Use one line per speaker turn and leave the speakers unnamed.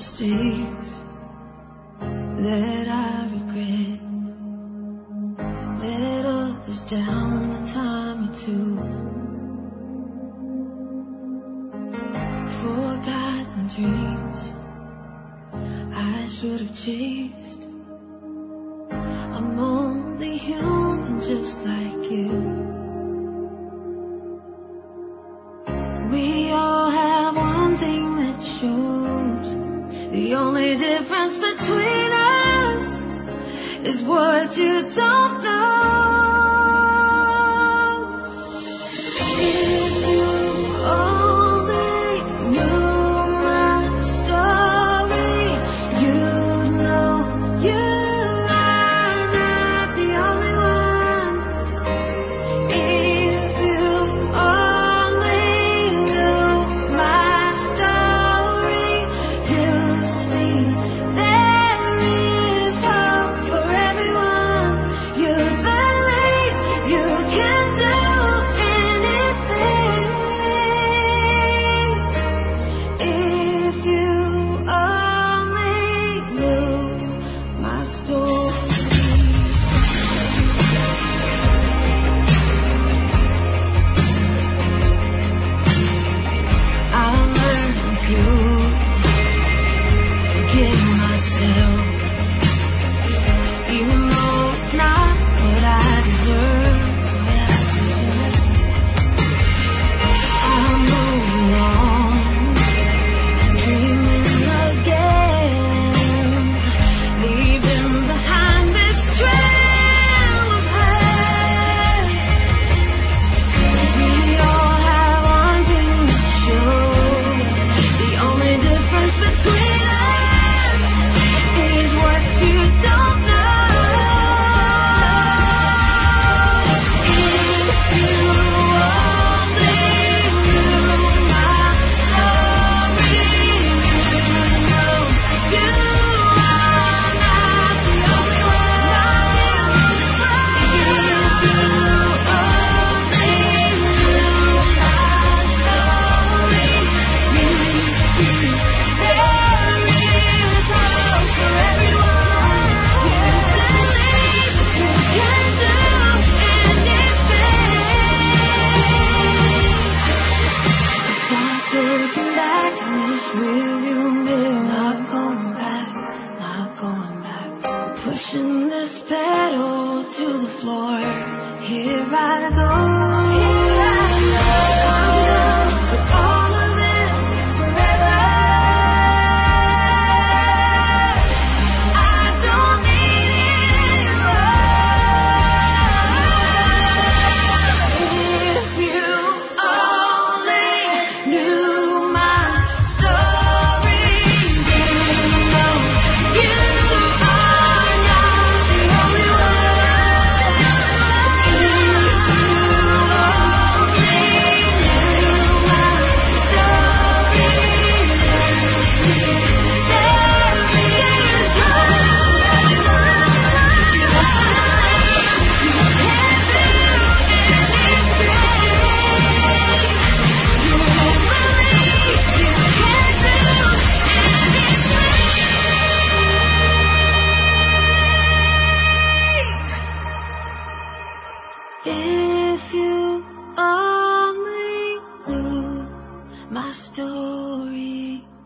mistakes that I regret. Let others down a time or two. Forgotten dreams I should have chased. I'm only human just like you. We all have one thing that shows. The only difference between us is what you don't know. If you only knew my story, you'd know you are not the only one. If you only knew my story, you'd see there is hope for everyone. You'd believe you can do anything. If you only knew my story. I'll learn to forgive myself, even though it's not what I deserve. I'm moving on, dreaming again, leaving behind this trail of hate. We all have one thing that shows. The only difference between us is what you don't know. If you only knew my story, you'd know you are not the only one. If you only knew my story, you'd see there is hope for everyone. You believe you can do anything. Start looking back in this rearview mirror. Not going back, not going back. Pushing this pedal to the floor. Here I go. I'm done with all of this forever. I don't need it anymore. If you only knew my story, you know you are not the only one. If you only knew my story.